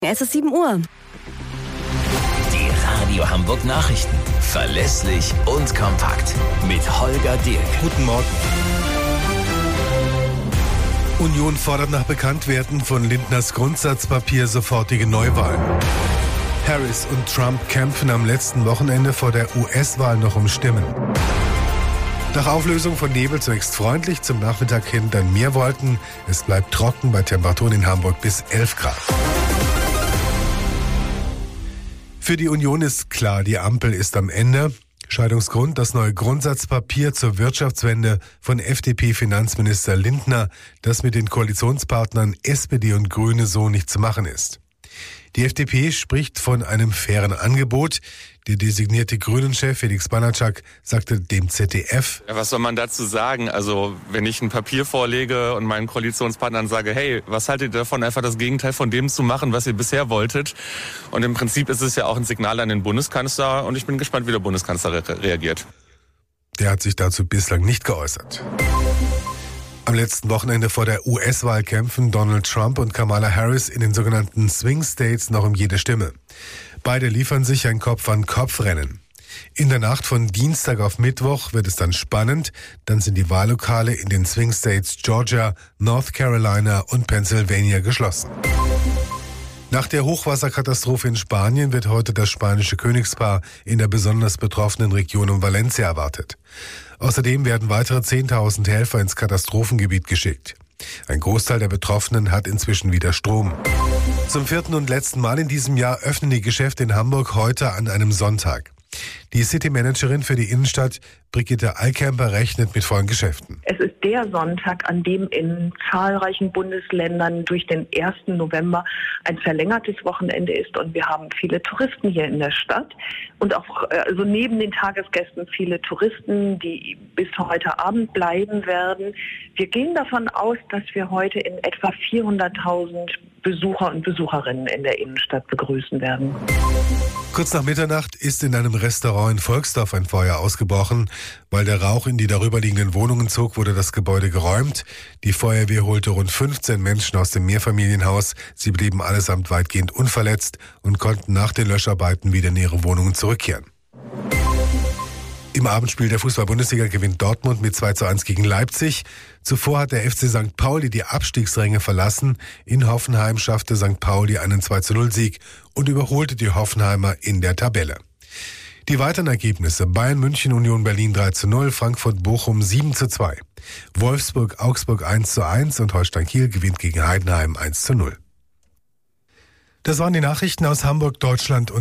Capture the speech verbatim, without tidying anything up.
Es ist sieben Uhr. Die Radio Hamburg Nachrichten. Verlässlich und kompakt. Mit Holger Dirk. Guten Morgen. Union fordert nach Bekanntwerden von Lindners Grundsatzpapier sofortige Neuwahlen. Harris und Trump kämpfen am letzten Wochenende vor der U S-Wahl noch um Stimmen. Nach Auflösung von Nebel zunächst freundlich, zum Nachmittag hin dann mehr Wolken. Es bleibt trocken bei Temperaturen in Hamburg bis elf Grad. Für die Union ist klar, die Ampel ist am Ende. Scheidungsgrund das neue Grundsatzpapier zur Wirtschaftswende von F D P-Finanzminister Lindner, das mit den Koalitionspartnern S P D und Grüne so nicht zu machen ist. Die F D P spricht von einem fairen Angebot. Der designierte Grünen-Chef Felix Banatschak sagte dem Z D F: Ja, was soll man dazu sagen? Also wenn ich ein Papier vorlege und meinen Koalitionspartnern sage, hey, was haltet ihr davon, einfach das Gegenteil von dem zu machen, was ihr bisher wolltet? Und im Prinzip ist es ja auch ein Signal an den Bundeskanzler und ich bin gespannt, wie der Bundeskanzler re- reagiert. Der hat sich dazu bislang nicht geäußert. Am letzten Wochenende vor der U S-Wahl kämpfen Donald Trump und Kamala Harris in den sogenannten Swing States noch um jede Stimme. Beide liefern sich ein Kopf-an-Kopf-Rennen. In der Nacht von Dienstag auf Mittwoch wird es dann spannend. Dann sind die Wahllokale in den Swing States Georgia, North Carolina und Pennsylvania geschlossen. Nach der Hochwasserkatastrophe in Spanien wird heute das spanische Königspaar in der besonders betroffenen Region um Valencia erwartet. Außerdem werden weitere zehntausend Helfer ins Katastrophengebiet geschickt. Ein Großteil der Betroffenen hat inzwischen wieder Strom. Zum vierten und letzten Mal in diesem Jahr öffnen die Geschäfte in Hamburg heute an einem Sonntag. Die City-Managerin für die Innenstadt, Brigitte Alkemper, rechnet mit vollen Geschäften. Es ist der Sonntag, an dem in zahlreichen Bundesländern durch den ersten November ein verlängertes Wochenende ist und wir haben viele Touristen hier in der Stadt und auch also neben den Tagesgästen viele Touristen, die bis heute Abend bleiben werden. Wir gehen davon aus, dass wir heute in etwa vierhunderttausend Besucher und Besucherinnen in der Innenstadt begrüßen werden. Kurz nach Mitternacht ist in einem Restaurant in Volksdorf ein Feuer ausgebrochen. Weil der Rauch in die darüberliegenden Wohnungen zog, wurde das Gebäude geräumt. Die Feuerwehr holte rund fünfzehn Menschen aus dem Mehrfamilienhaus. Sie blieben allesamt weitgehend unverletzt und konnten nach den Löscharbeiten wieder in ihre Wohnungen zurückkehren. Im Abendspiel der Fußball-Bundesliga gewinnt Dortmund mit zwei zu eins gegen Leipzig. Zuvor hat der F C Sankt Pauli die Abstiegsränge verlassen. In Hoffenheim schaffte Sankt Pauli einen zwei zu null Sieg und überholte die Hoffenheimer in der Tabelle. Die weiteren Ergebnisse: Bayern München Union Berlin drei zu null, Frankfurt Bochum sieben zu zwei, Wolfsburg Augsburg eins zu eins und Holstein Kiel gewinnt gegen Heidenheim eins zu null. Das waren die Nachrichten aus Hamburg, Deutschland und